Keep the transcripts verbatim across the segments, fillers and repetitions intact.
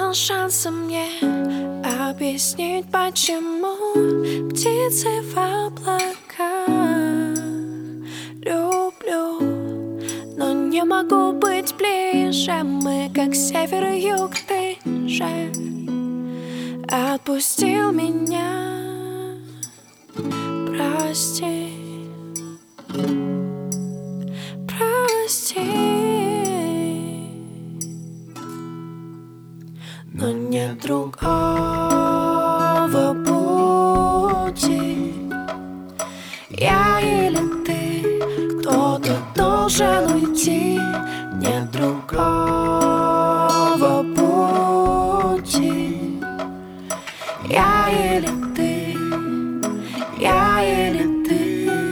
дал шанса мне объяснить, почему птицы в облаках люблю, но не могу быть ближе. Мы как север и юг, ты же отпустил меня. Прости, прости, но нет другого пути. Я или ты, кто-то должен уйти. Нет другого пути. Я или ты, я или ты.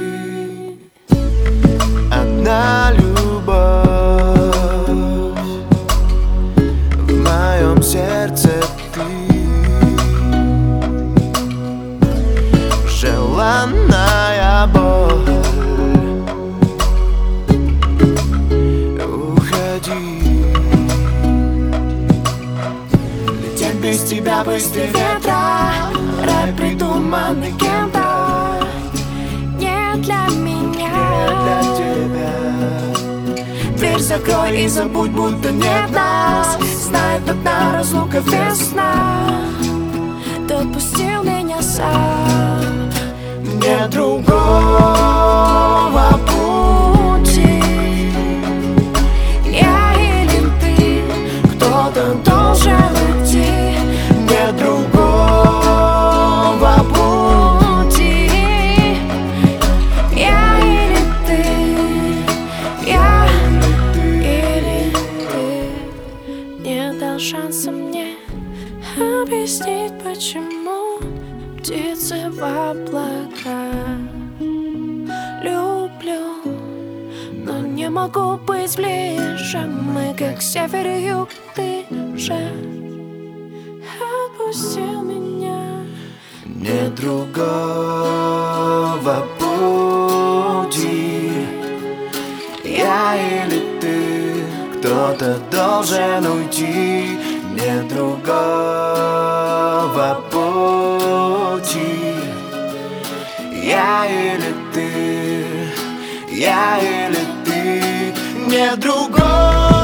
Одна любовь, в моем сердце ты, желанная боль. Уходи, лететь без тебя быстрее ветра, рай, придуманный кем-то, не для меня. для тебя. Дверь закрой и забудь, будто нет нас. Знает одна разлука весна. Ты отпустил меня сам. Нет другого пути. Я или ты, кто-то должен уйти. Нет другого пути. Я или ты, я или ты. Не дал шанса мне объяснить, почему птицы в облаках люблю, но не могу быть ближе. Мы как север и юг, ты же отпустил меня. Нет другого пути. Я или ты, кто-то должен уйти. Нет другого пути. Я или ты, я или ты. Нет другого.